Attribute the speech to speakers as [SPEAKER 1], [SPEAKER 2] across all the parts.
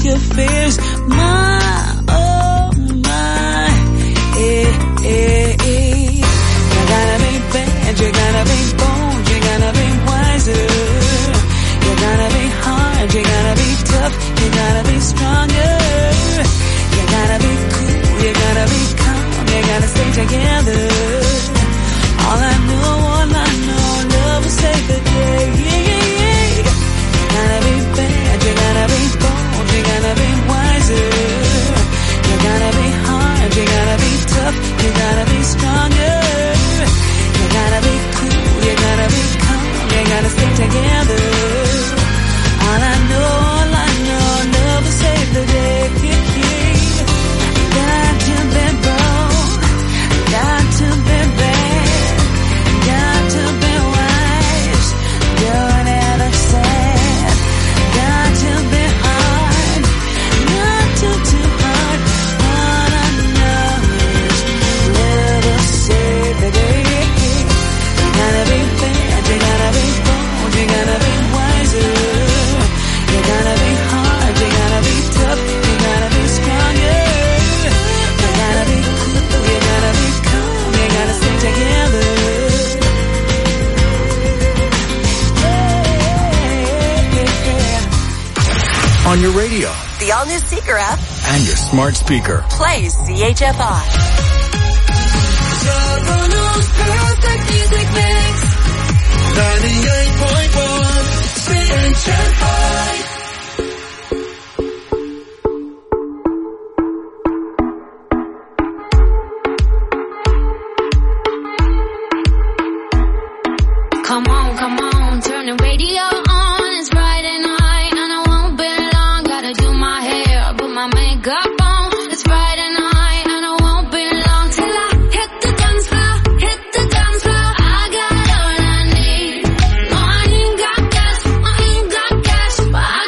[SPEAKER 1] your fears. My, oh my, You gotta be bad, you gotta be bold, you gotta be wiser. You gotta be hard, you gotta be tough, you gotta be stronger. You gotta be cool, you gotta be calm, you gotta stay together. All I know, love will save the day. You gotta be bad, you gotta be bold, you gotta be wiser. You gotta be hard, you gotta be tough, you gotta be stronger. You gotta be cool, you gotta be calm, you gotta stay together. All I know, love will save the day. Got to be bold, got to be bad, got to be wise, don't ever sad. Got to be hard, not too hard. All I know is love will save the day. You gotta be bad, you gotta be bold, you gotta be wiser. You gotta be hard, you gotta be tough, you gotta be stronger. You gotta be cool, you gotta be calm, you gotta stay together.
[SPEAKER 2] On your radio,
[SPEAKER 3] the all-new Seeker app,
[SPEAKER 2] and your smart speaker.
[SPEAKER 3] Play CHFI.
[SPEAKER 4] Toronto's perfect music mix. 98.1 CHFI.
[SPEAKER 5] Come on, turn the radio on. It's Friday night and I won't be long. Gotta do my hair, put my makeup on. It's Friday night and I won't be long till I hit the dance floor, hit the dance floor. I got all I need. No, I ain't got cash, but I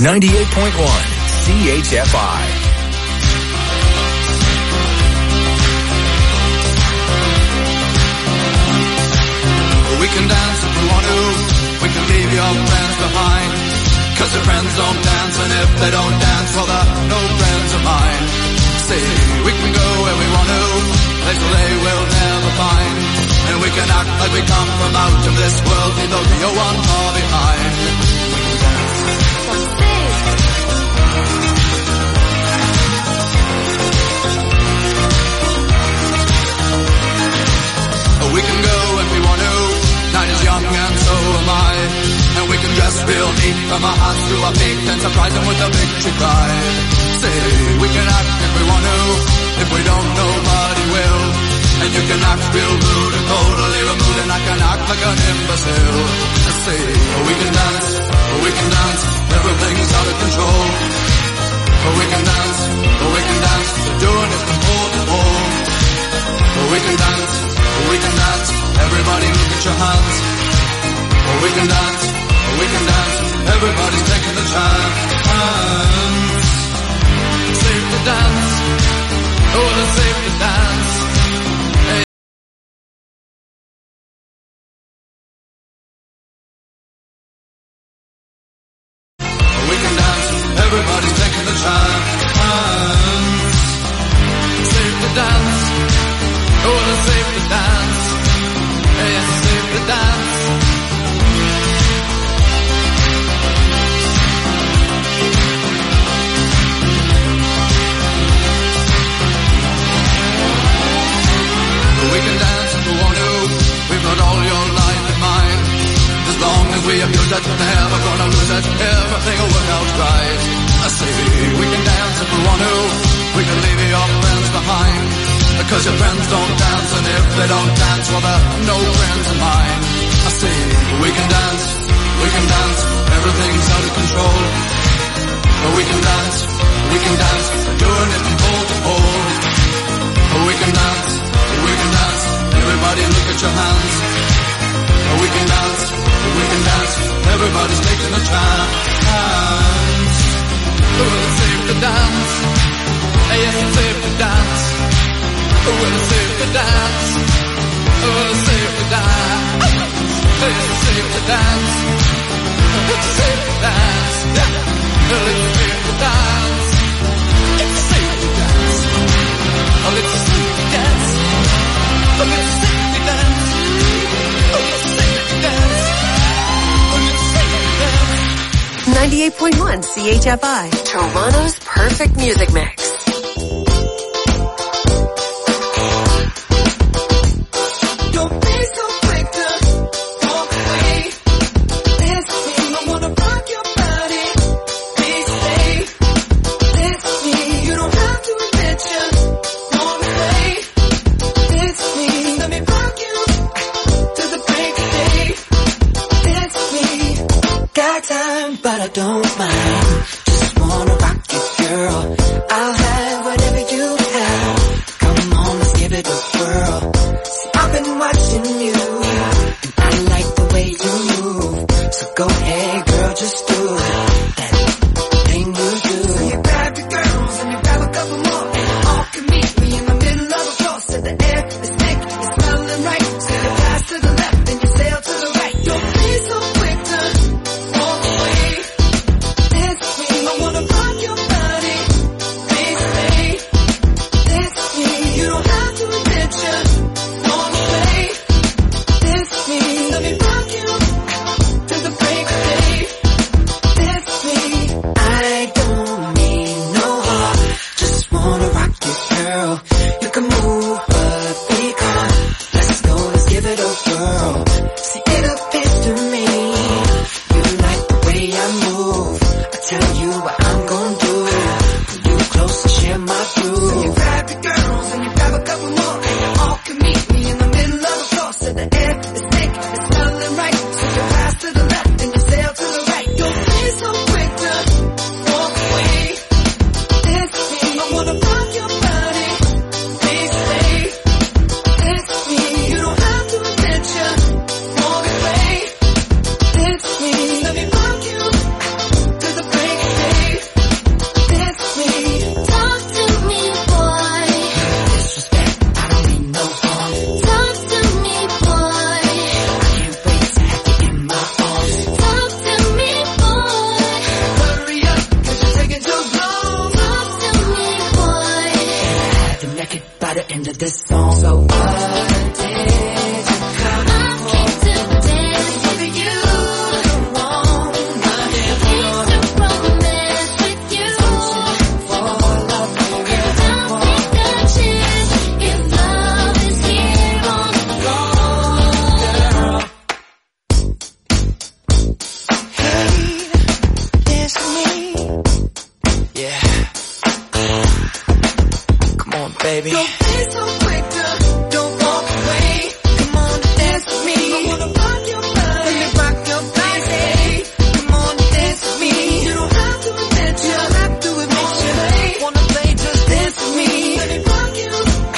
[SPEAKER 2] 98.1 CHFI.
[SPEAKER 6] We can dance if we want to. We can leave your friends behind. 'Cause your friends don't dance, and if they don't dance, well, they're no friends of mine. See, we can go where we want to, places they will never find. And we can act like we come from out of this world, leave the real one far behind. We can dance. We can go if we want to. Night is young and so am I. And we can dress real neat from our hearts to our feet and surprise them with a victory cry. Say, we can act if we want to. If we don't, nobody will. And you can act real rude and totally removed, and I can act like an imbecile. Say, we can dance, everything's out of control. We can dance, we're doing it from pole to pole. We can dance, everybody look at your hands. We can dance, everybody's taking the chance. Safe to dance, oh, it's safe to dance. Hey. We can dance, everybody's taking the chance. Safe to dance, oh, it's safe to dance. Hey, it's safe to dance. We can dance if we want to. We've got all your life in mind. As long as we abuse it, never gonna lose it. Everything will work out right. I say we can dance if we want to. We can leave your friends behind. Because your friends don't dance, and if they don't dance, well, they're no friends of mine. I say we can dance, everything's out of control. We can dance, we're doing it from pole to pole. We can dance, everybody look at your hands. We can dance, everybody's taking a chance. Well, it's safe to dance, yes, it's safe to dance. Well, it's safe to dance, well, it's safe to dance. It's safe to dance, it's safe to dance. Well, it's safe to dance, it's safe to dance. Oh, it's safe to dance. Oh, it's safe to dance. Oh, it's safe to dance. Oh, it's safe to dance.
[SPEAKER 3] 98.1 CHFI, Toronto's perfect music mix.
[SPEAKER 4] Don't be so quick to walk away. Dance with me, I wanna rock your body. Please stay. Dance with me, you don't have to admit you wanna play. Dance with me, let me rock you to the break of day. Dance with me, got time, but I don't mind. Just wanna rock you, girl. I'll have whatever you have. Come on, let's give it a whirl. See, I've been watching you, and I like the way you move. So go ahead, girl, just do that thing you do. So you grab your girls and you grab a couple more, and you all can meet me in the middle of the floor. So the air is thick, it's smelling right. So you pass to the left and you sail to the right. Don't be so quick to walk away. Dance with me, I wanna rock your body. Please stay. Dance with me, you don't have to admit you wanna play. Dance with me, let me rock you to the break of day. Dance with me, I don't mean no harm. Just wanna rock you, girl. You can move, but be calm. Let's go, let's give it a whirl. See, it appears to me you like the way I move. I tell you what I'm gonna do. Pull you close and share my groove. So you grab your girls and you grab a couple more, and you all can meet me in the middle of the floor. So the air is thick, it's smelling right. So you pass to the left and you sail to the right. Don't be so quick to walk away. Dance with me, I wanna rock your body. Please stay. Dance with me, you don't have to admit you wanna play.
[SPEAKER 1] baby.
[SPEAKER 4] Don't be so quick to don't walk away. Come on, dance with me. I wanna rock your body. Let me rock your body. Come on, dance with me. You don't have to admit you. You don't have to admit you. Wanna play, just dance with me. Let me rock you.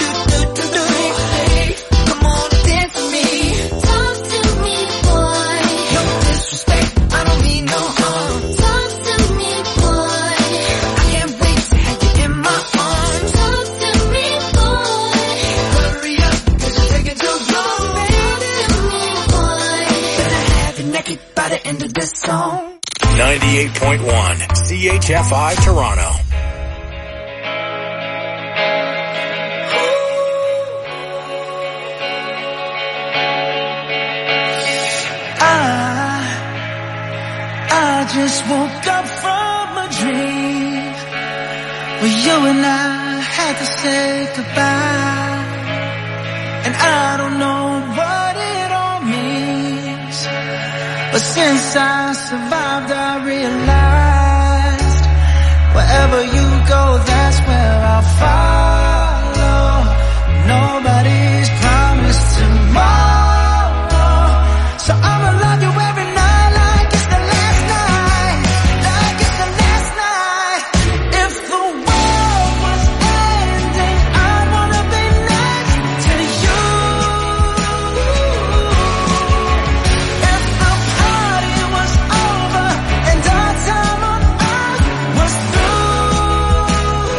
[SPEAKER 4] Come on, dance with me.
[SPEAKER 5] Talk to me, boy.
[SPEAKER 4] No disrespect, I don't mean no harm.
[SPEAKER 5] Talk to me, boy.
[SPEAKER 4] I can't wait to have you in my arms.
[SPEAKER 5] Talk to me, boy.
[SPEAKER 4] Hurry up, 'cause you're taking too long.
[SPEAKER 5] Talk to me, boy.
[SPEAKER 4] Better have you naked by the end of this song.
[SPEAKER 2] 98.1 CHFI Toronto.
[SPEAKER 1] I just woke up from a dream where you and I had to say goodbye. And I don't know what it all means, but since I survived I realized wherever you go, that's where I'll follow. Nobody's promised tomorrow, so I'ma love you every night like it's the last night, like it's the last night. If the world was ending, I wanna be next to you. If the party was over and our time on earth was through,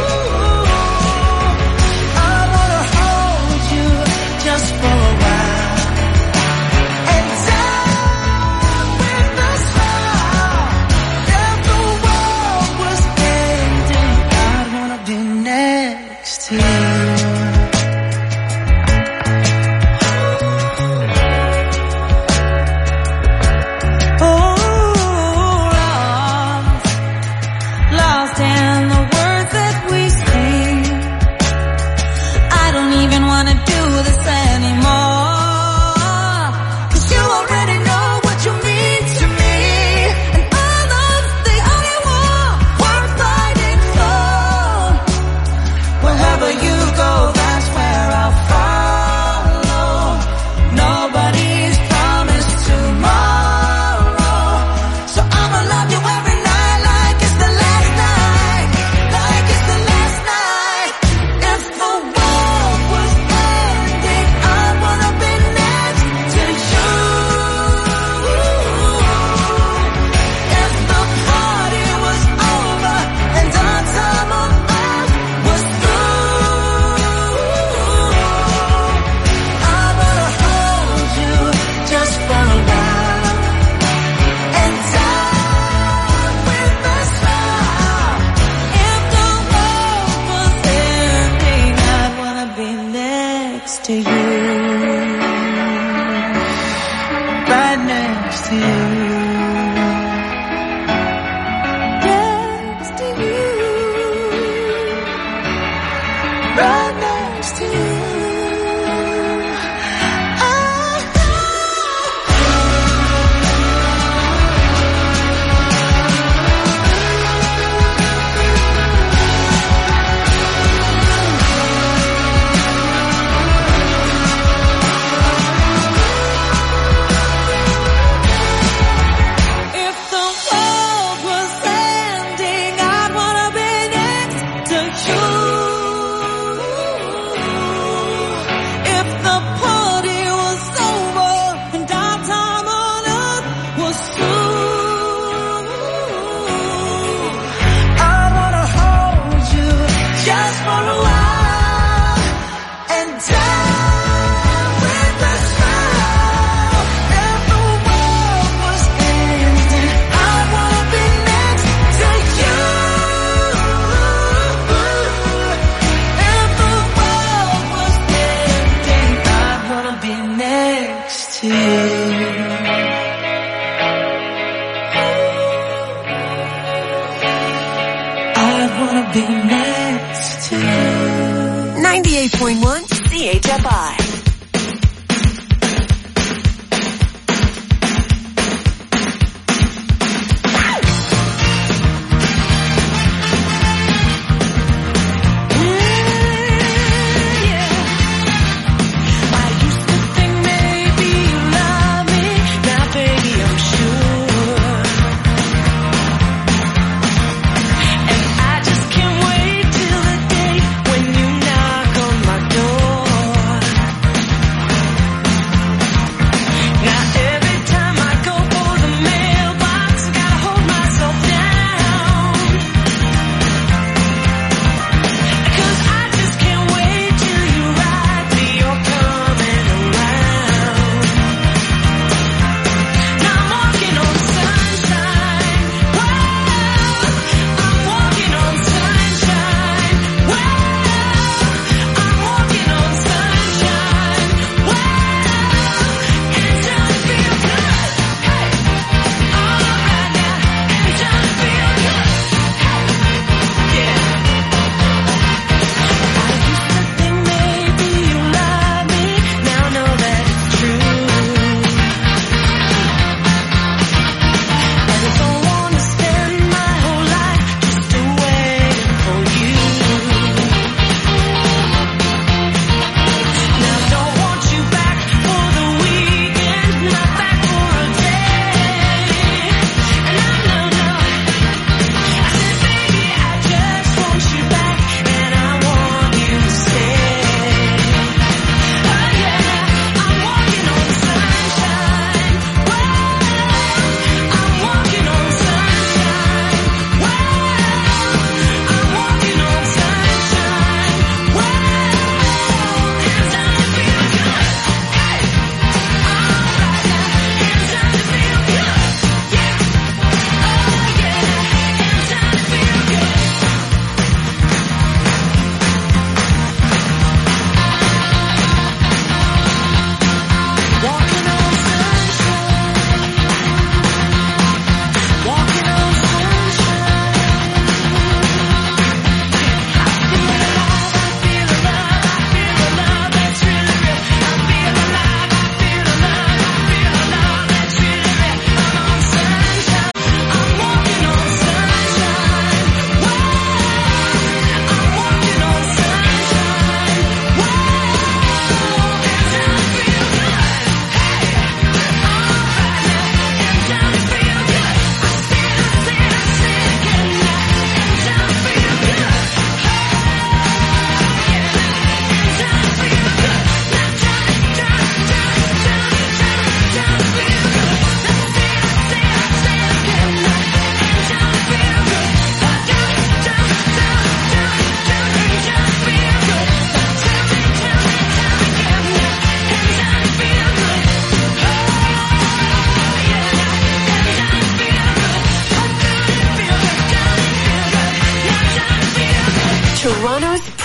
[SPEAKER 1] I wanna hold you just for a while and die with a smile. If the world was ending, I'd wanna be next to you. Lost in the words that we speak. I don't even wanna do this anymore, 'cause you already know what you mean to me, and all of the only war worth fighting for. Wherever you go, that's where I'll follow. Nobody's promised tomorrow, so I'ma love you every night like it's the last night, like it's the last night. If the world was ending, I wanna be next to you. If the party was over and our time on earth was through, I wanna hold you just for a while and die with a smile. If the world was ending, I'd wanna be next to you, right next to you, next to you, right next to you. If the world was ending, I'd wanna be next to you. If the party was over and our time on earth was through, I wanna hold you just for a while and die with a smile. If the world was ending, I wanna be next to you. If the world was ending, I wanna be next to you. I wanna be next to you.
[SPEAKER 3] 98.1 CHFI.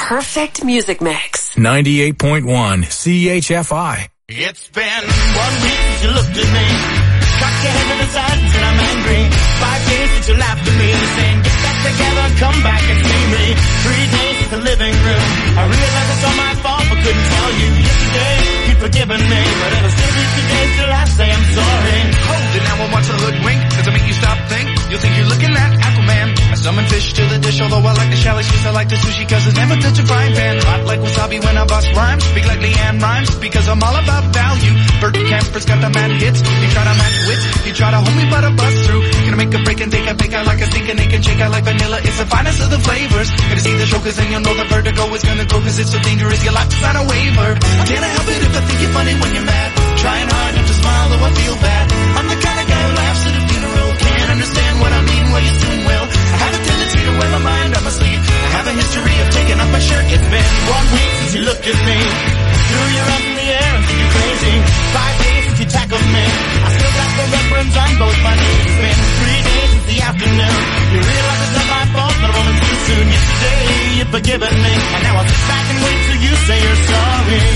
[SPEAKER 3] perfect music mix.
[SPEAKER 2] 98.1 CHFI.
[SPEAKER 7] It's been 1 week since you looked at me. Cocked your head to the side and said I'm angry. 5 days since you laughed at me, saying get back together, come back and see me. 3 days since the living room. I realized it's all my fault, but couldn't tell you. Yesterday you'd forgiven me, but it'll still be 2 days till I say I'm sorry.
[SPEAKER 6] Hold it now and watch a hoodwink. Does it make you stop think? You'll think you're looking at Aquaman. I summon fish to the dish, although I like the shallow fish. I like the sushi cause it's never touch a frying pan. Hot like wasabi when I bust rhymes. Speak like Leanne Rhymes because I'm all about value. Bert Camper's got the mad hits. You try to match wits, you try to hold me but I bust through. Gonna make a break and take a pick. I like a sink and ache and shake. I like vanilla, it's the finest of the flavors. Gonna see the show cause then you'll know the vertigo is gonna go cause it's so dangerous. Your life is not a waiver. Can't I help it if I think you're funny when you're mad? Trying hard not to smile though I feel bad. I'm the kind of guy who laughs at a funeral. Can't understand what I mean, well you soon will. I have a tendency to wear my mind on my sleeve. I have a history of taking off my shirt. It's been 1 week since you looked at me. Threw your arms in the air and said you're crazy. 5 days since you tackled me. I still got the reference on both my knees. It's been 3 days since the afternoon. You realize it's not my fault, but I'm only too soon. Yesterday you'd forgiven me, and now I'll sit back and wait till you say you're sorry.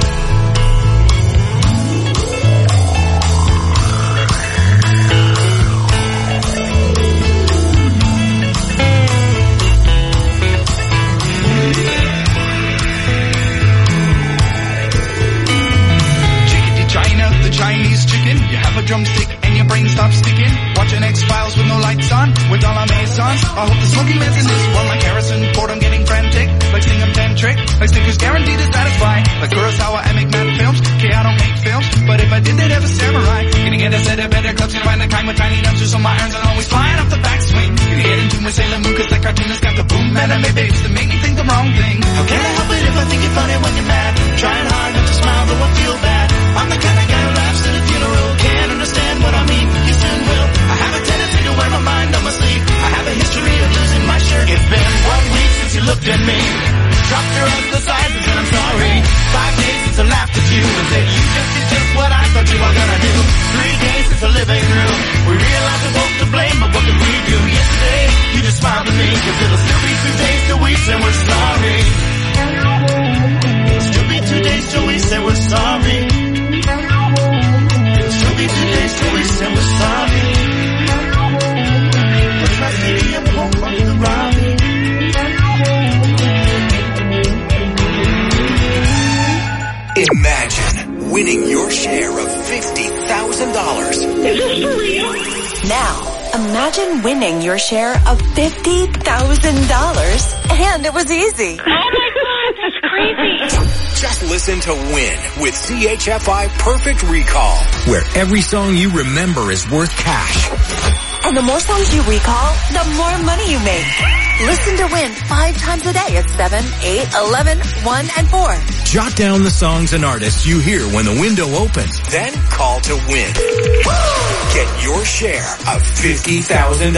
[SPEAKER 6] Chinese chicken, you have a drumstick and your brain stops sticking. Watching X-Files with no lights on, with all our maisons. I hope the smoky man's in this one like Harrison Ford. I'm getting frantic, like Stingam Tantric, like Snickers guaranteed to satisfy. Like Kurosawa, I make mad films. Okay, I don't make films, but if I did, they'd have a samurai. Gonna get a set of better clubs, gonna find the kind with tiny numbers, so my irons are always flying off the backswing. Gonna get into my Sailor Moon, cause that cartoonist got the boom anime babes that make me think the wrong thing. How can I help it if I think you're funny when you're mad? Trying hard not to smile, though I feel bad. I'm the kind of guy who laughs at a funeral. Can't understand what I mean, you soon will. I have a tendency to wear my mind on my sleeve. I have a history of losing my shirt. It's been 1 week since you looked at me. Dropped your arms to the side and said I'm sorry. 5 days since I laughed at you and said you just did just what I thought you were gonna do. 3 days since the living room. We realized we're both to blame, but what could we do? Yesterday, you just smiled at me, cause it'll still be 2 days till we say we're sorry. It'll still be 2 days till we say we're sorry. It'll still be 2 days till we say we're sorry. But my city and hope on the Robbie.
[SPEAKER 2] Imagine winning your share of $50,000.
[SPEAKER 3] Is this for real? Now, imagine winning your share of $50,000. And it was easy.
[SPEAKER 5] Oh my God, that's crazy.
[SPEAKER 2] Just listen to Win with CHFI Perfect Recall, where every song you remember is worth cash.
[SPEAKER 3] And the more songs you recall, the more money you make. Listen to Win 5 times a day at 7, 8, 11, 1, and 4.
[SPEAKER 2] Jot down the songs and artists you hear when the window opens. Then call to win. Get your share of $50,000.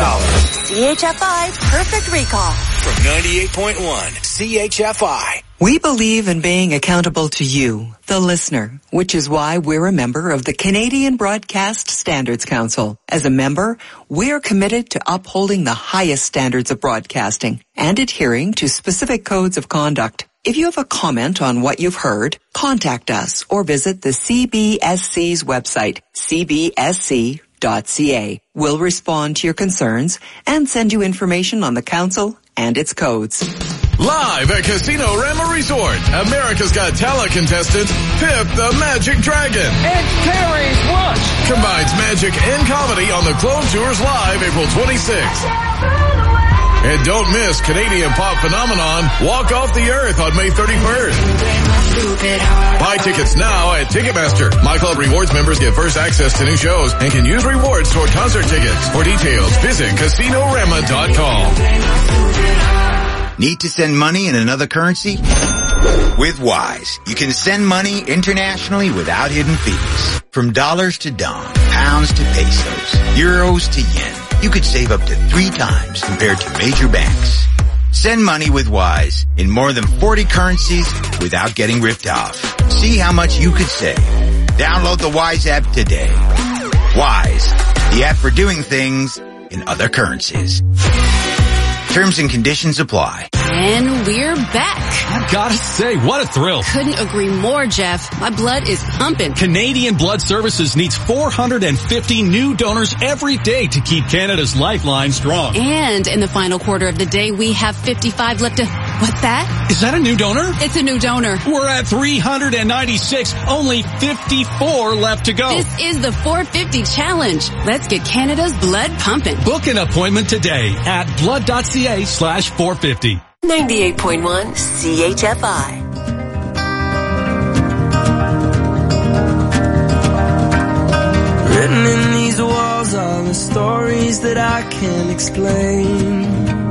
[SPEAKER 3] CHFI Perfect Recall.
[SPEAKER 2] From 98.1 CHFI.
[SPEAKER 8] We believe in being accountable to you, the listener, which is why we're a member of the Canadian Broadcast Standards Council. As a member, we're committed to upholding the highest standards of broadcasting and adhering to specific codes of conduct. If you have a comment on what you've heard, contact us or visit the CBSC's website, cbsc.ca. We'll respond to your concerns and send you information on the council and its codes.
[SPEAKER 9] Live at Casino Rama Resort, America's Got Talent contestant Pip the Magic Dragon.
[SPEAKER 10] It's Terry's Watch.
[SPEAKER 9] Combines magic and comedy on the Clone Tours Live April 26th. And don't miss Canadian pop phenomenon Walk Off the Earth on May 31st. Buy tickets now at Ticketmaster. My Club Rewards members get first access to new shows and can use rewards toward concert tickets. For details, visit CasinoRama.com.
[SPEAKER 11] Need to send money in another currency? With Wise, you can send money internationally without hidden fees. From dollars to dong, pounds to pesos, euros to yen. You could save up to 3 times compared to major banks. Send money with Wise in more than 40 currencies without getting ripped off. See how much you could save. Download the Wise app today. Wise, the app for doing things in other currencies. Terms and conditions apply.
[SPEAKER 12] And we're back.
[SPEAKER 13] I gotta say, what a thrill.
[SPEAKER 12] Couldn't agree more, Jeff. My blood is pumping.
[SPEAKER 13] Canadian Blood Services needs 450 new donors every day to keep Canada's lifeline strong.
[SPEAKER 12] And in the final quarter of the day, we have 55 left to... What's that?
[SPEAKER 13] Is that a new donor?
[SPEAKER 12] It's a new donor.
[SPEAKER 13] We're at 396. Only 54 left to go.
[SPEAKER 12] This is the 450 challenge. Let's get Canada's blood pumping.
[SPEAKER 13] Book an appointment today at blood.ca/450.
[SPEAKER 3] 98.1 CHFI.
[SPEAKER 14] Written in these walls are the stories that I can't explain.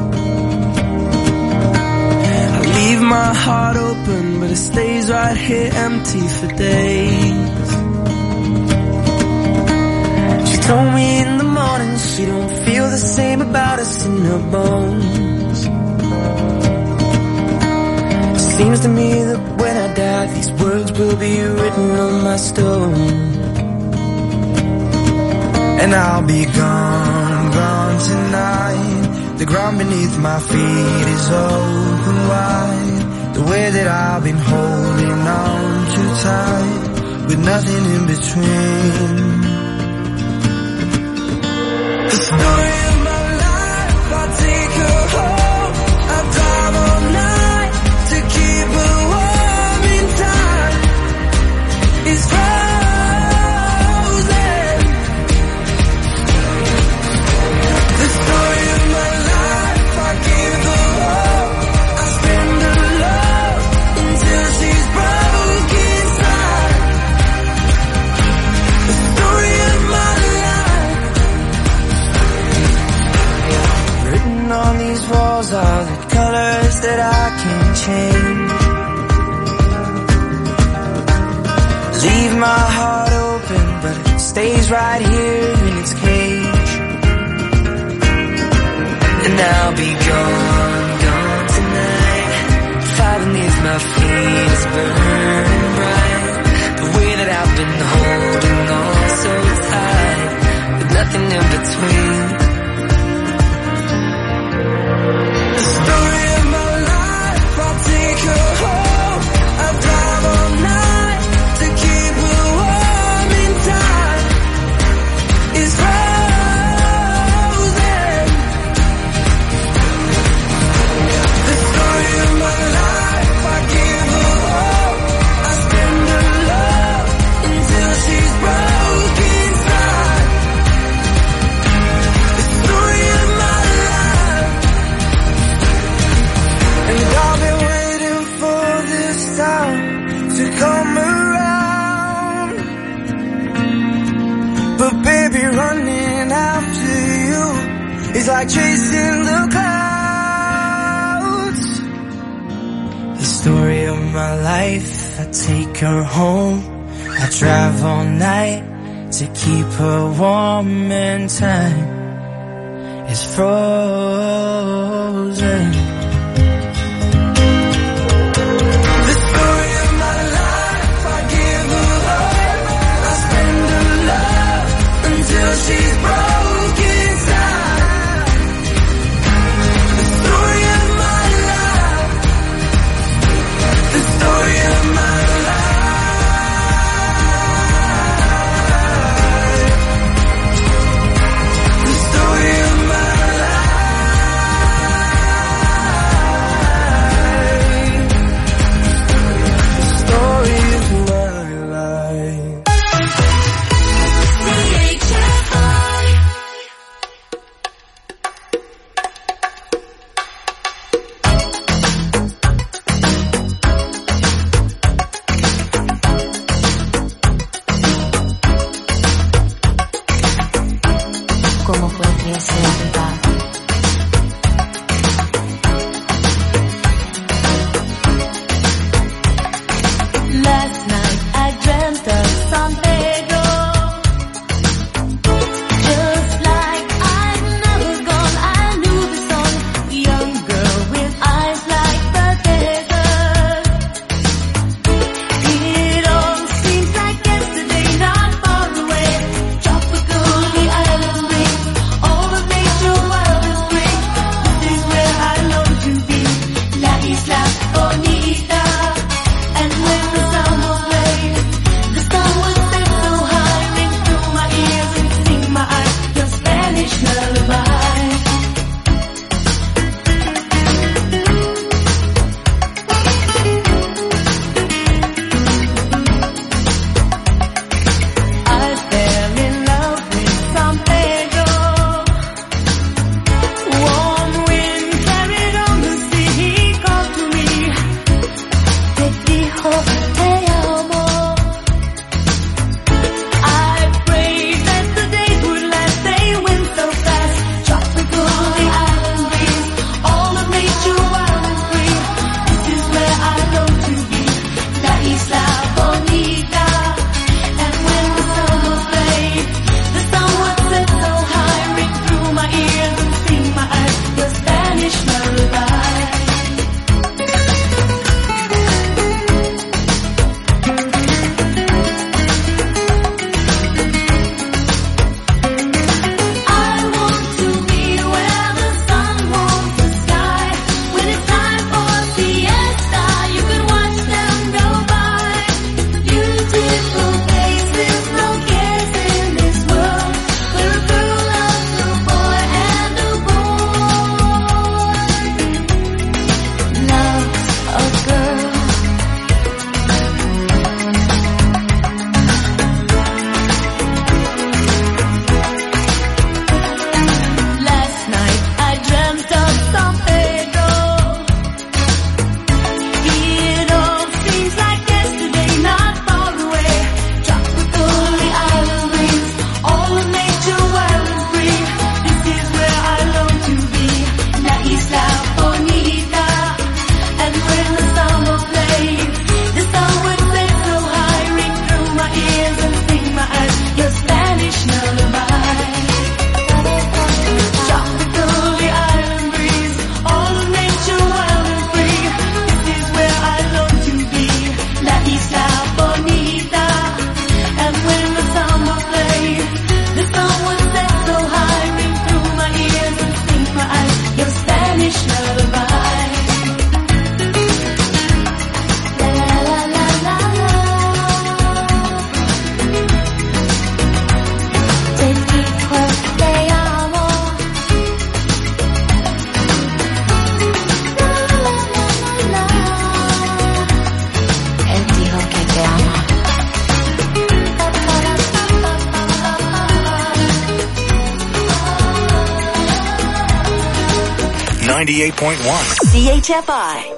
[SPEAKER 14] I leave my heart open, but it stays right here empty for days. She told me in the morning she don't feel the same about us in her bones. Seems to me that when I die, these words will be written on my stone. And I'll be gone, gone tonight. The ground beneath my feet is open wide. The way that I've been holding on too tight, with nothing in between. The story of my life, I'll take her home. I'll drive all night to keep her warm in time. It's frozen. The story of my life, I give her hope. I spend her love until she's broke inside. The story of my life. Written on these walls are the colors that I can't change. Leave my heart open, but it stays right here in its cage. And I'll be gone, gone tonight. Fire beneath my feet is burning bright. The way that I've been holding on so tight, with nothing in between. The story of my life, I'll take her home. I'll drive all night to keep her warm in time. It's frozen. The story of my life, I give her hope. I spend her love until she's broke inside. The story of my life. And I've been waiting for this time to come around. But baby, running after you is like chasing the clouds. The story of my life, I take her home. I drive all night to keep her warm in time. It's frozen. The story of my life, I give her hope. I spend her love until she's broke inside. The story of my life. The story of my life. The story of my
[SPEAKER 2] 98.1.
[SPEAKER 3] CHFI.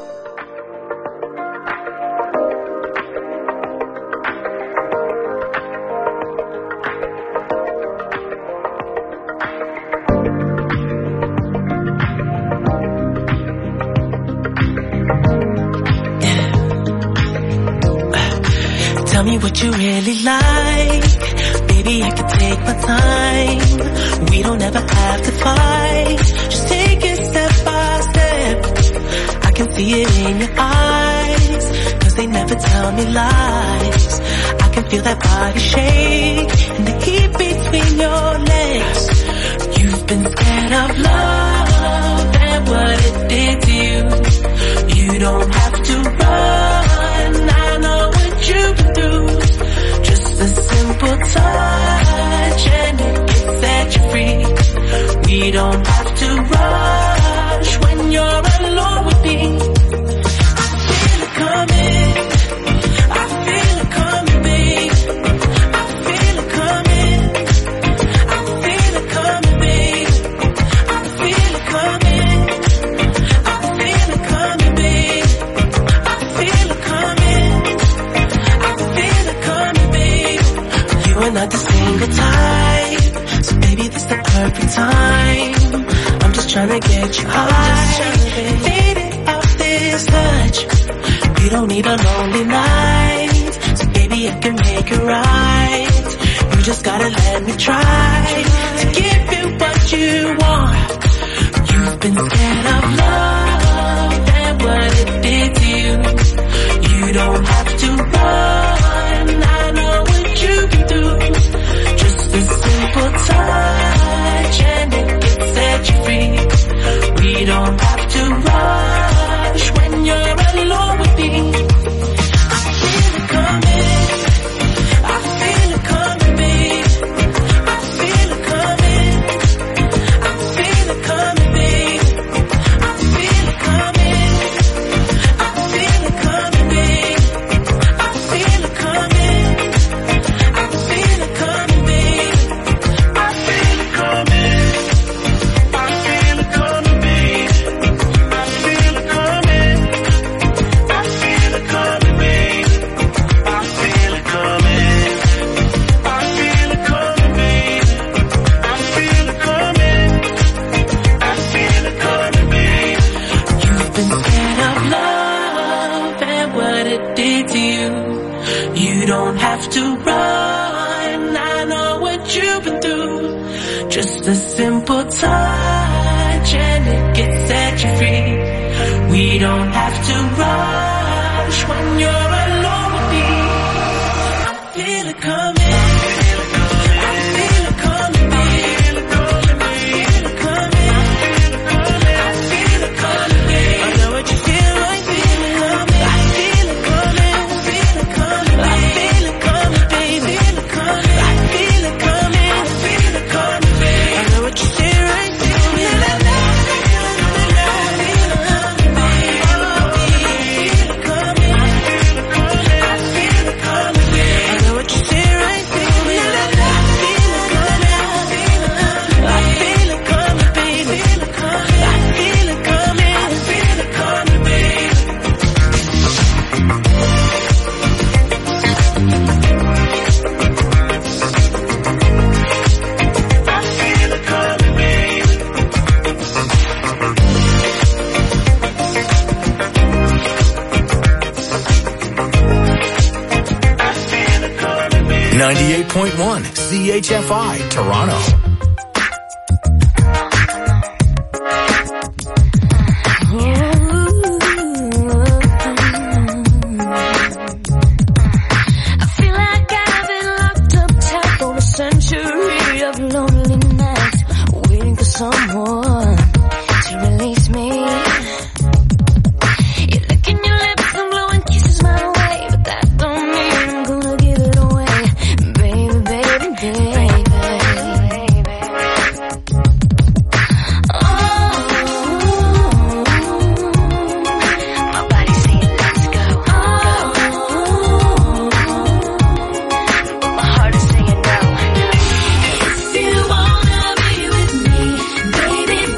[SPEAKER 1] Tell me what you really like. Baby, I can take my time. We don't ever have to fight. Just take it step by step. I can see it in your eyes, 'cause they never tell me lies. I can feel that body shake and the heat between your legs. You've been scared of love and what it did to you. You don't have to run. I know what you've been through. Just a simple touch and it can set you free. We don't have to rush when you're alone with me. I feel it coming. I feel it coming, babe. I feel it coming. I feel it coming, babe. I feel it coming. I feel it coming, babe. I feel it coming. I feel it coming, babe. You are not the single type, so baby, this the perfect time. I'm just trying to get you high, faded off this touch. You don't need a lonely night, so baby, I can make it right. You just gotta let me try to give you what you want. You've been scared of love and what it did to you. You don't have to run. I know what you can do. Just a simple touch and it can set you free. We don't have to rush when you're alone with me. I feel it coming. I feel it coming, babe. I feel it coming. I feel it coming, babe. I feel it coming. I feel it coming, babe. I feel it coming. I feel it coming, babe. I feel it coming. I feel it coming, babe. I feel it coming. I feel it coming, babe. I feel it coming. I feel it coming, babe. I feel it coming. I feel it coming, babe. You've been scared of love and what it did to you. You don't have to run. I know what you've been through. Just a simple touch and it can set you free. We don't have to rush when you're alone with me. I feel it coming. I feel it coming, babe. I feel it coming. I feel it coming, babe. I know what you feel like. Feel it coming. I feel it coming. Feel it coming. I feel it coming, babe. Feel it coming. I feel it coming. I feel it coming, babe. I know what you feel right. Feel it coming. Feel it coming, babe. Feel it coming. I feel it coming, babe. I know what you feel right. Feel it coming. I feel it coming, babe. Feel it coming. I feel it coming. I feel it coming, babe. I feel it coming, babe.
[SPEAKER 2] 98.1 CHFI, Toronto.
[SPEAKER 5] I feel like I've been locked up tight for a century of lonely nights, waiting for someone to release me. You're licking your lips and blowing kisses my way, but that don't mean I'm gonna give it away, baby, baby, baby. Oh, my body's saying let's go. But my heart is saying no. If you wanna be with me, baby,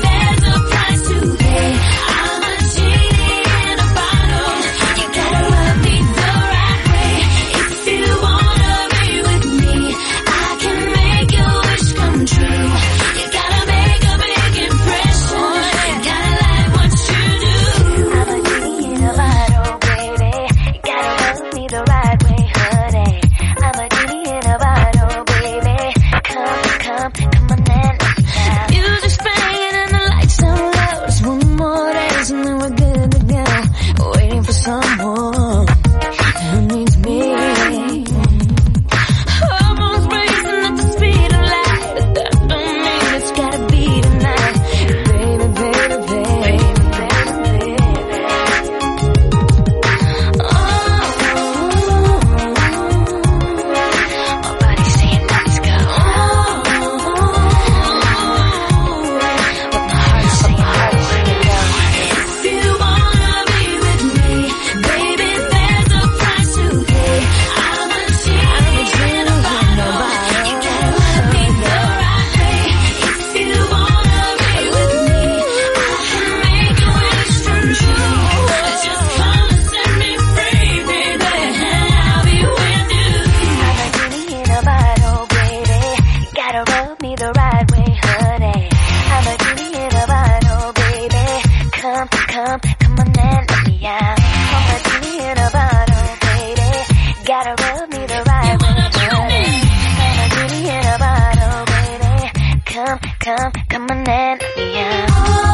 [SPEAKER 5] come on and let me out.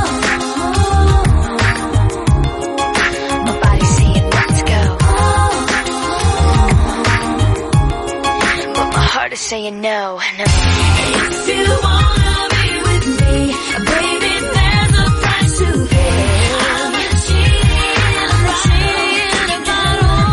[SPEAKER 5] My body's saying let's go, but my heart is saying no. If you wanna be with me, baby, there's a price to pay. I'm a cheating bottle.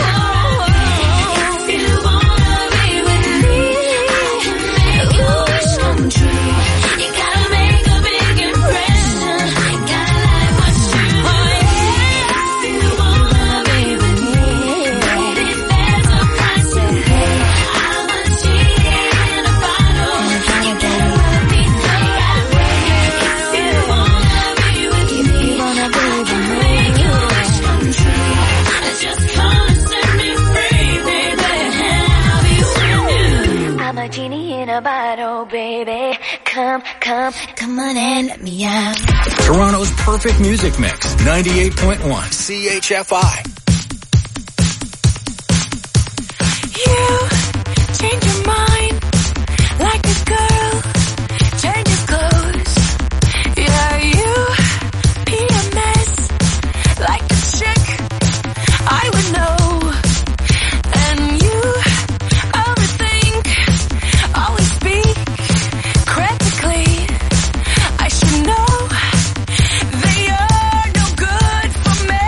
[SPEAKER 5] If you wanna be with me, I can make your wish come true. You gotta make a big impression. Gotta like what you do. If you wanna be with me, baby, there's a price to pay. I'm a cheating bottle. You gotta let me know. If you wanna be with me, make your wish come true. Just come and set me free, baby, and I'll be with you. I'm a genie in a bottle, baby. Come on and let me out.
[SPEAKER 2] Toronto's perfect music mix, 98.1 CHFI.
[SPEAKER 1] You change your mind like a girl changes clothes. Yeah, you PMS like a chick I would know. And you overthink, always speak critically. I should know that you're no good for me.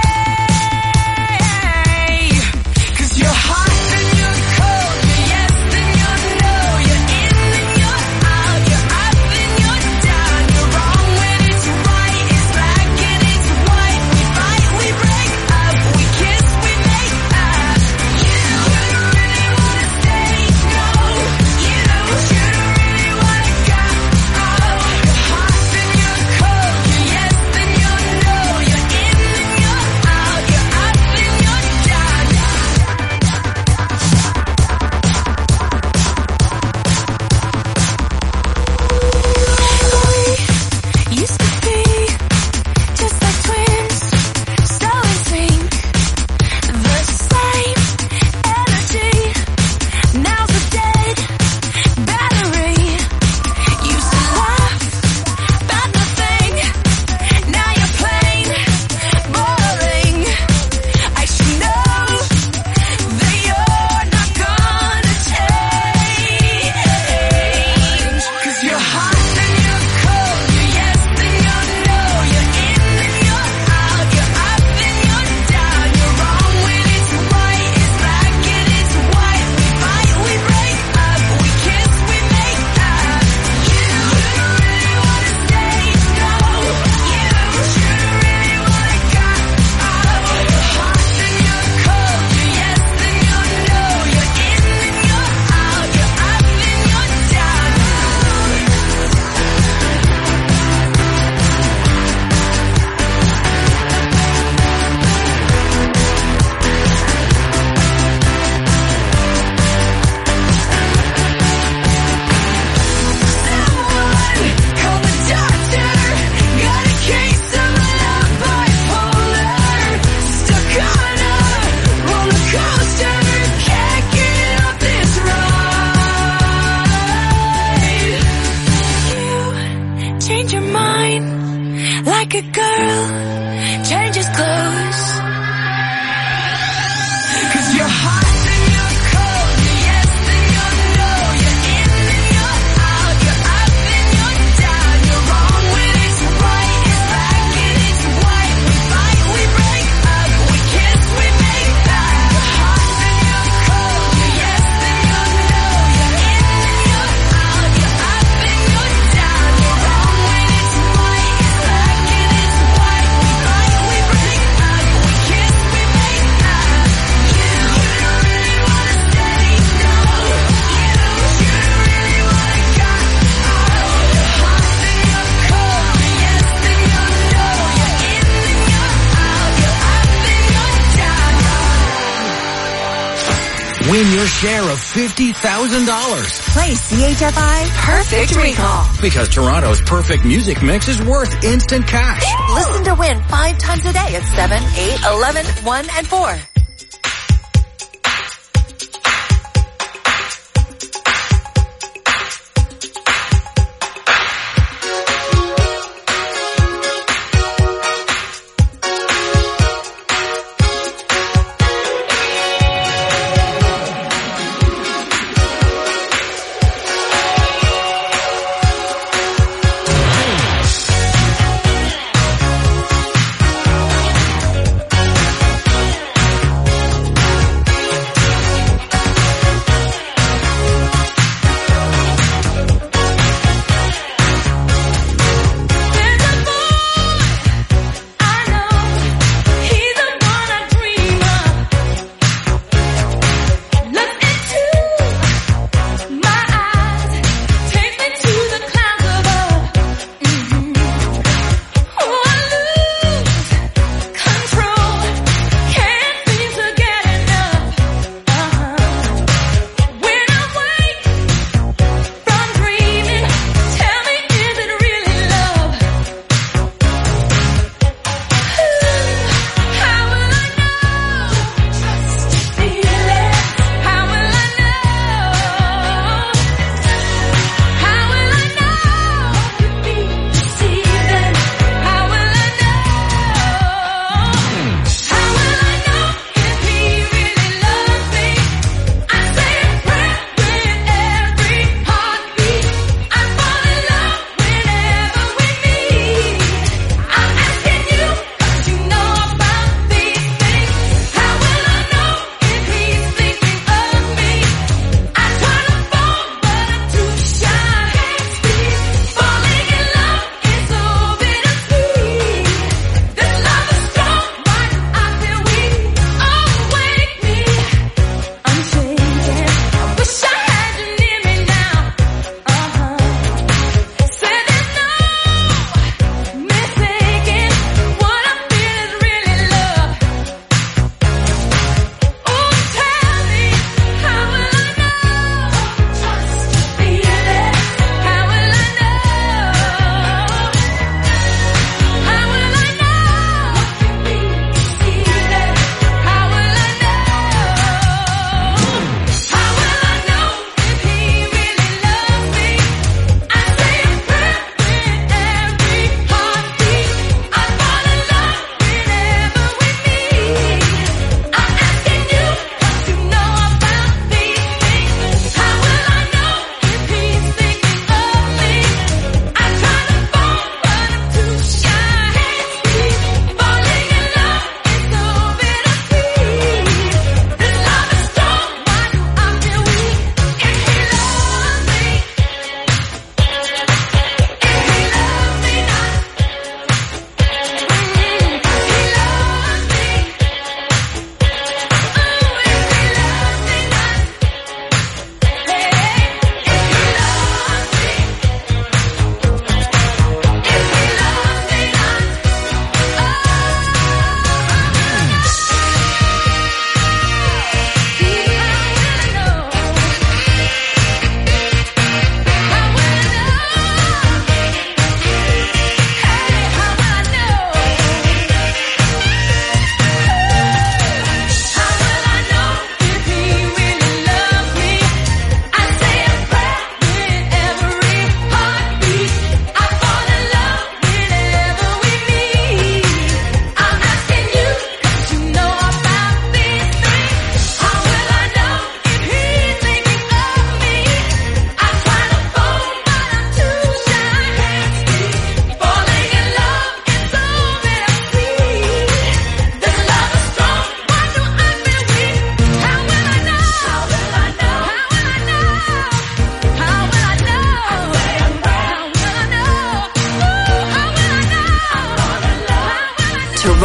[SPEAKER 1] 'Cause you're hot and you're cold, you're yes and you're no, you're in and you're out, you're up and you're down, you're wrong when it's right, it's black and it's white. We fight, we break up, we kiss, we make up. You really wanna stay, no, you really wanna go. You're hot and you're cold, you're yes and you're no, you're in and you're out, you're up and you're down. We used to be just like twins, so in sync, the same energy. Now's a dead battery. Used to laugh about nothing, now you're plain boring. I should know that you're not gonna change. 'Cause you're hot and you're cold, you're yes and you're no, you're in and you're out, you're up and you're down, you're wrong when it's right, it's black and it's white. We fight, we break up, we kiss, we make up. You really wanna stay, no, you really wanna go. You're hot and you're cold, you're yes and you're no, you're in and you're out, you're up and you're down. Call the doctor, got a case of love bipolar. Stuck on a roller coaster, can't get off this ride. You change your mind like a girl changes clothes. 'Cause you're hot and you're cold, you're yes and you're no, you're in and you're out, you're up and you're down, you're wrong when it's right, it's black and it's white. We fight, we break up, we kiss, we make up. You're hot and you're cold, you're yes and you're no, you're in and you're out, you're up and you're down, you're wrong when it's right, it's black and it's white. We fight, we break up, we kiss, we make up. You really wanna stay, no, you really wanna go. You're hot and you're cold, you're yes and you're no, you're in and you're out, you're up and you're down.
[SPEAKER 2] Win your share of $50,000.
[SPEAKER 3] Play CHFI Perfect Recall.
[SPEAKER 2] Because Toronto's perfect music mix is worth instant cash.
[SPEAKER 3] Listen to win 5 times a day at 7, 8, 11, 1, and 4.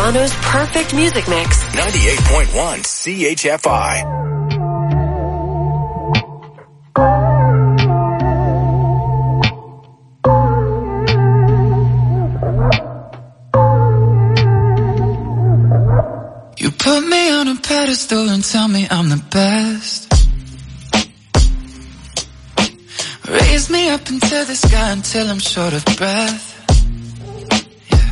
[SPEAKER 3] Toronto's perfect music mix.
[SPEAKER 2] 98.1 CHFI.
[SPEAKER 15] You put me on a pedestal and tell me I'm the best. Raise me up into the sky until I'm short of breath. Yeah.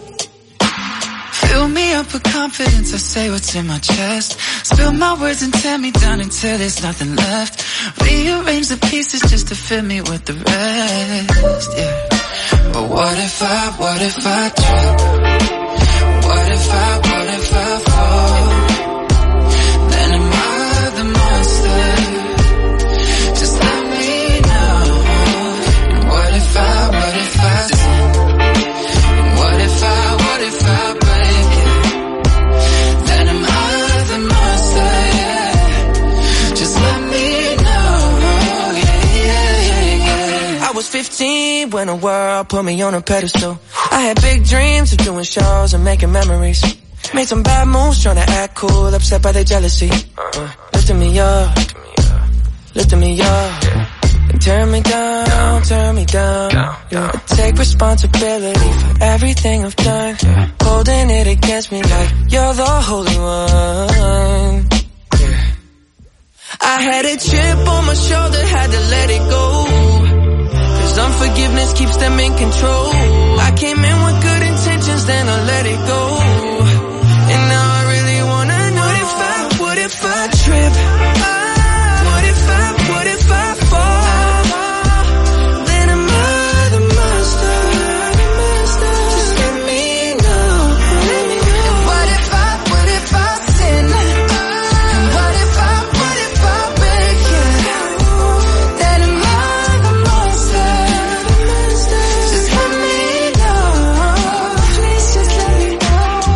[SPEAKER 15] Fill me up with confidence, I say what's in my chest. Spill my words and tear me down until there's nothing left. Rearrange the pieces just to fit me with the rest. Yeah. But what if I trip? What if I fall? Then am I the monster? Just let me know. And what if I sin? And what if I break it? Then am I the monster? Yeah. Just let me know. Yeah.
[SPEAKER 16] I was 15 when the world put me on a pedestal. I had big dreams of doing shows and making memories. Made some bad moves trying to act cool, upset by their jealousy. Lifting me up, and turn me down. Yeah. I take responsibility for everything I've done. Holding it against me like you're the holy one. Yeah. I had a chip on my shoulder, had to let it go. Cause unforgiveness keeps them in control. I came in with good intentions, then I let it go. And now I really wanna know, what if I trip? What if I fall? Then am I the monster? Just let me know. And what if I sin? And what if I break it? Then am I the monster? Just let me know. Please just let me know.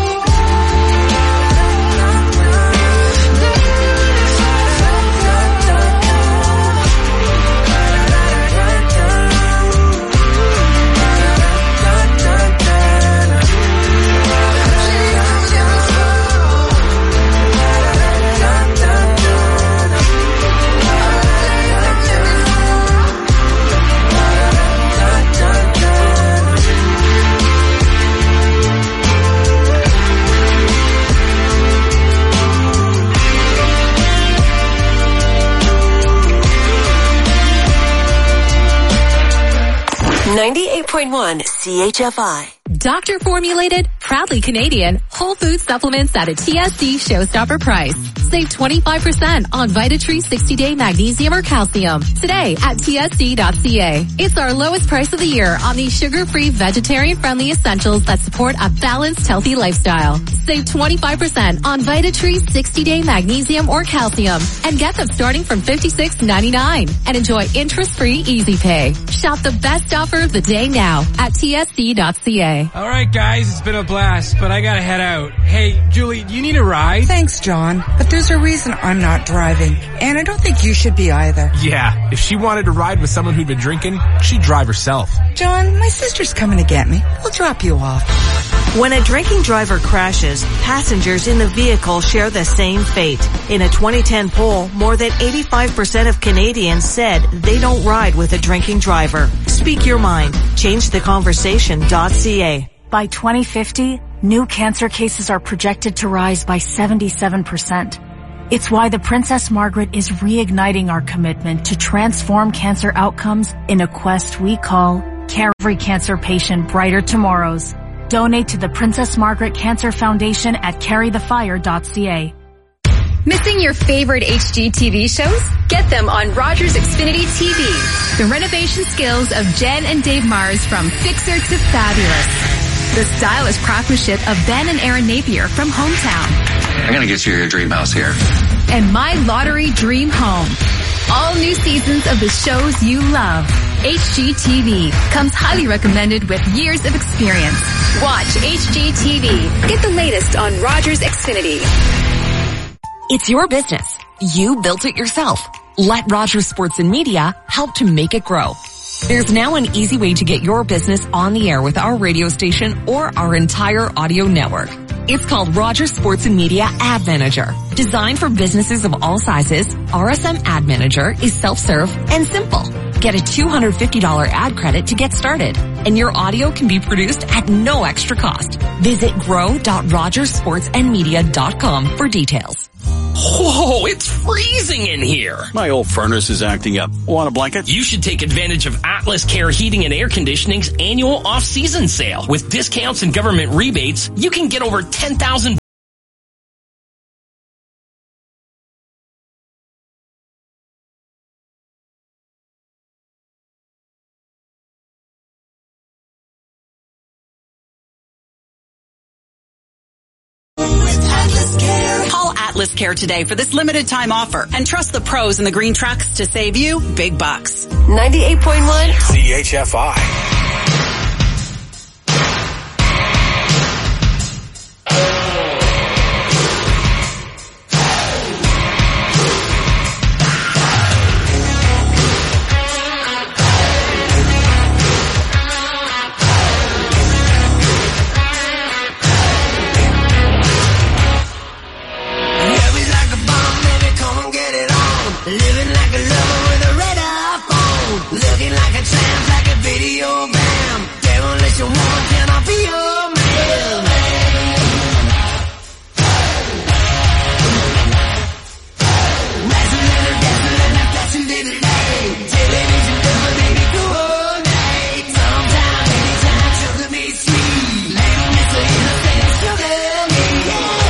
[SPEAKER 3] CHFI.
[SPEAKER 12] Doctor formulated, proudly Canadian, whole food supplements at a TSC showstopper price. Save 25% on Vitatree 60-day magnesium or calcium today at tsc.ca. It's our lowest price of the year on these sugar-free, vegetarian-friendly essentials that support a balanced, healthy lifestyle. Save 25% on Vitatree 60-day magnesium or calcium and get them starting from $56.99 and enjoy interest-free easy pay. Shop the best offer of the day now at tsc.ca.
[SPEAKER 17] All right, guys, it's been a blast, but I gotta head out. Hey, Julie, do you need a ride?
[SPEAKER 18] Thanks, John, but there's a reason I'm not driving, and I don't think you should be either.
[SPEAKER 17] Yeah, if she wanted to ride with someone who'd been drinking, she'd drive herself.
[SPEAKER 18] John, my sister's coming to get me. We'll drop you off.
[SPEAKER 19] When a drinking driver crashes, passengers in the vehicle share the same fate. In a 2010 poll, more than 85% of Canadians said they don't ride with a drinking driver. Speak your mind. ChangeTheConversation.ca.
[SPEAKER 20] By 2050, new cancer cases are projected to rise by 77%. It's why the Princess Margaret is reigniting our commitment to transform cancer outcomes in a quest we call Care Every Cancer Patient Brighter Tomorrows. Donate to the Princess Margaret Cancer Foundation at carrythefire.ca.
[SPEAKER 21] Missing your favorite HGTV shows? Get them on Rogers Xfinity TV. The renovation skills of Jen and Dave Mars from Fixer to Fabulous. The stylish craftsmanship of Ben and Aaron Napier from Hometown.
[SPEAKER 22] I'm gonna get you your dream house here.
[SPEAKER 21] And My Lottery Dream Home. All new seasons of the shows you love. HGTV comes highly recommended with years of experience. Watch HGTV. Get the latest on Rogers Xfinity.
[SPEAKER 23] It's your business. You built it yourself. Let Rogers Sports and Media help to make it grow. There's now an easy way to get your business on the air with our radio station or our entire audio network. It's called Rogers Sports and Media Ad Manager. Designed for businesses of all sizes, RSM Ad Manager is self-serve and simple. Get a $250 ad credit to get started, and your audio can be produced at no extra cost. Visit grow.rogersportsandmedia.com for details.
[SPEAKER 4] Whoa, it's freezing in here.
[SPEAKER 13] My old furnace is acting up. Want a blanket?
[SPEAKER 4] You should take advantage of Atlas Care Heating and Air Conditioning's annual off-season sale. With discounts and government rebates, you can get over $10,000.
[SPEAKER 6] Call Atlas Care today for this limited time offer and trust the pros in the green trucks to save you big bucks.
[SPEAKER 3] 98.1
[SPEAKER 2] CHFI.
[SPEAKER 1] Living like a lover with a red iPhone. Looking like a tramp, like a video bam. Demolition woman, can I be your man? Dazzling, that's a little lame. Television doesn't make me coordinate. Sometimes, anytime, sugar me sweet. Little Mr. Innocent, sugar me, yeah.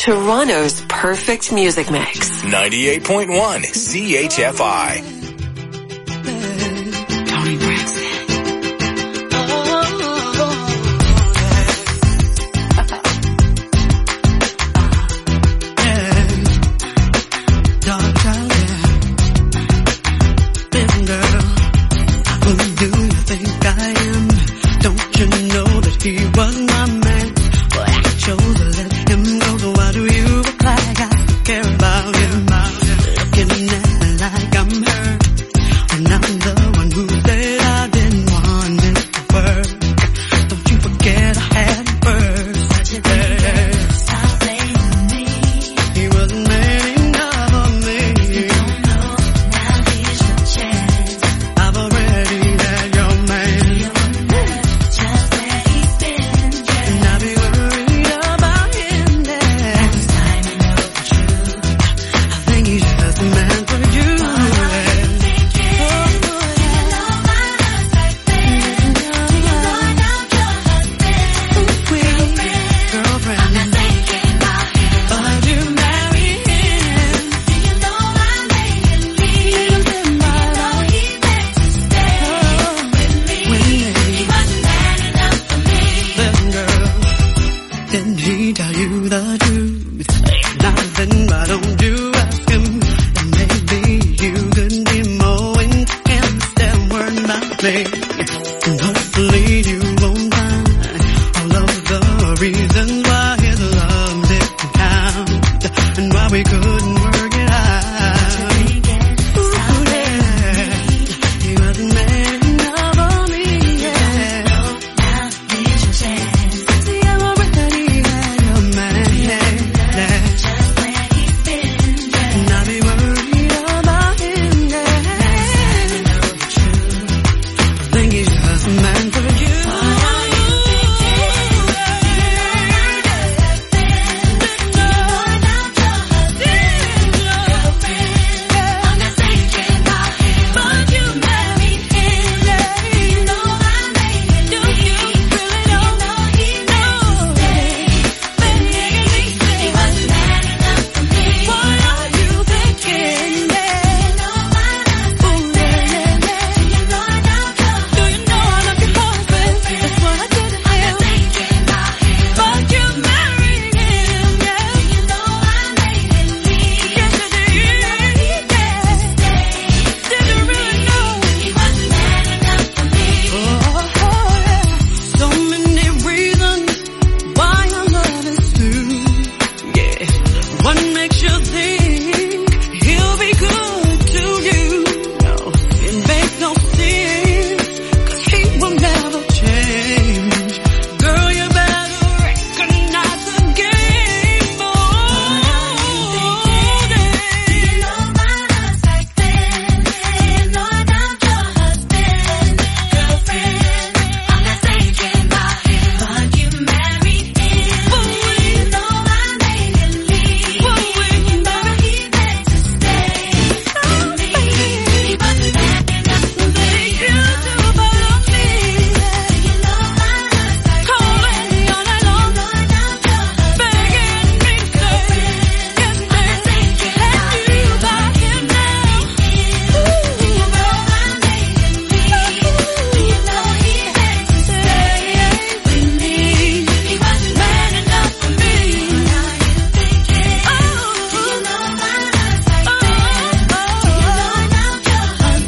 [SPEAKER 3] Toronto's perfect music mix.
[SPEAKER 2] 98.1 CHFI.
[SPEAKER 1] Tony Braxton. Play.